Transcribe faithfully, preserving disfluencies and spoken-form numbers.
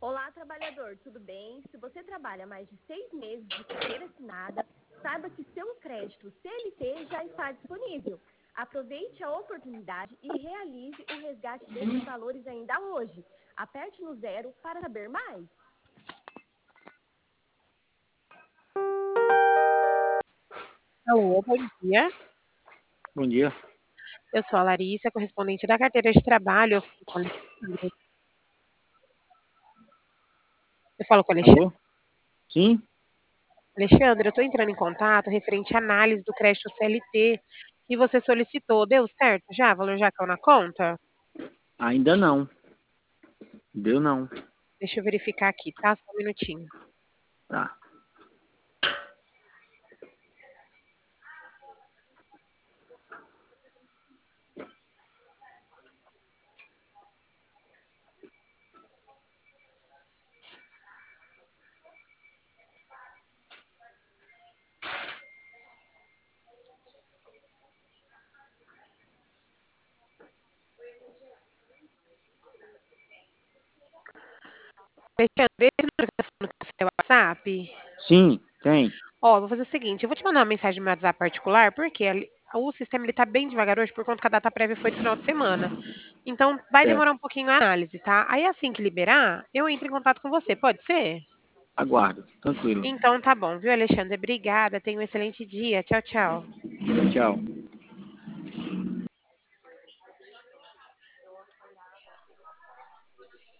Olá, trabalhador, tudo bem? Se você trabalha mais de seis meses de carteira assinada, saiba que seu crédito C L T já está disponível. Aproveite a oportunidade e realize o resgate desses valores ainda hoje. Aperte no zero para saber mais. Alô, bom dia. Bom dia. Eu sou a Larissa, correspondente da carteira de trabalho. Eu falo com o Alexandre. Eu falo com o Alexandre. Alô? Sim? Alexandre, eu estou entrando em contato referente à análise do crédito C L T que você solicitou. Deu certo já? O valor já caiu na conta? Ainda não. Deu não. Deixa eu verificar aqui, tá? Só um minutinho. Tá. Alexandre, esse número que tá falando com o seu WhatsApp? Sim, tem. Ó, eu vou fazer o seguinte, eu vou te mandar uma mensagem no meu WhatsApp particular, porque ali- o sistema ele tá bem devagar hoje por conta que a data prévia foi no final de semana. Então, vai Certo. demorar um pouquinho a análise, tá? Aí, assim que liberar, eu entro em contato com você, pode ser? Aguardo. Tranquilo. Então tá bom, viu, Alexandre? Obrigada, tenha um excelente dia. Tchau, tchau. Tchau.